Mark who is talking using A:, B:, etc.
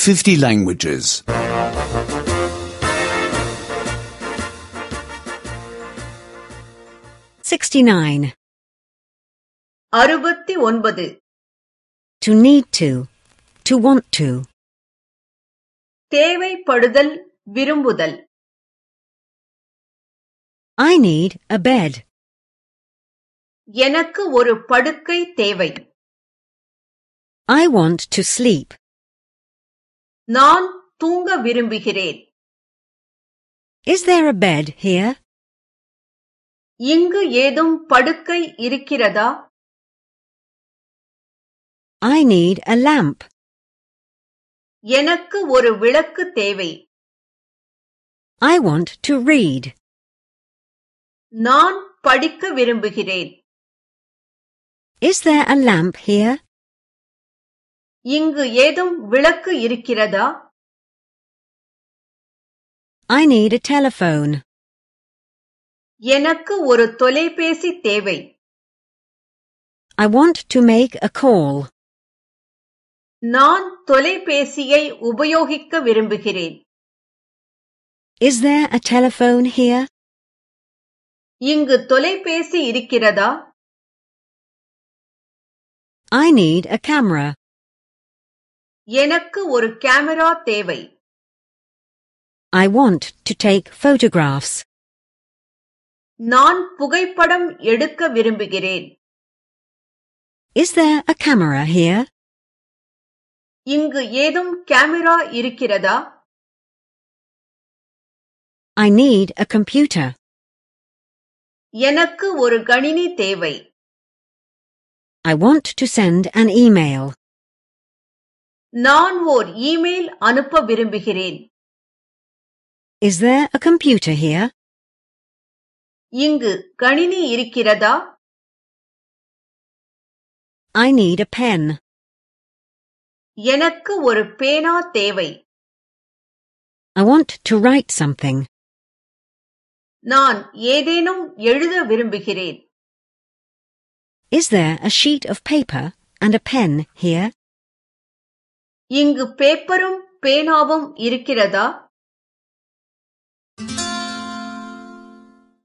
A: 50 languages.
B: 69.
C: 69.
B: To need to want to.
C: தேவைப்படுதல், விரும்புதல்.
B: I need a bed.
C: எனக்கு ஒரு படுக்கை தேவை.
B: I want to sleep.
C: நான் தூங்க விரும்புகிறேன்.
B: Is there a bed here?
C: இங்கு ஏதும் படுக்கை இருக்கிறதா?
B: I need a lamp.
C: எனக்கு ஒரு விளக்கு தேவை.
B: I want to read.
C: நான் படிக்க விரும்புகிறேன்.
B: Is there a lamp here?
C: இங்கு ஏதும் விளக்கு இருக்கிறதா?
B: I need a telephone.
C: எனக்கு ஒரு தொலைபேசி தேவை.
B: I want to make a call.
C: நான் தொலைபேசியை உபயோகிக்க விரும்புகிறேன்.
B: Is there a telephone here?
C: இங்கு தொலைபேசி இருக்கிறதா?
B: I need a camera.
C: எனக்கு ஒரு கேமரா தேவை.
B: I want to take photographs.
C: நான் புகைப்படம் எடுக்க விரும்புகிறேன்.
B: Is there a camera here?
C: இங்கு ஏதும் கேமரா இருக்கிறதா?
B: I need a computer.
C: எனக்கு ஒரு கணினி தேவை.
B: I want to send an email.
C: நான் ஓர் இமெயில் அனுப்ப விரும்புகிறேன்.
B: Is there a computer here?
C: இங்கு கணினி இருக்கிறதா?
B: I need a pen.
C: எனக்கு ஒரு பேனா தேவை.
B: I want to write something.
C: நான் ஏதேனும் எழுத விரும்புகிறேன்.
B: Is there a sheet of paper and a pen here?
C: இங்கு பேப்பரும் பேனாவும் இருக்கிறதா?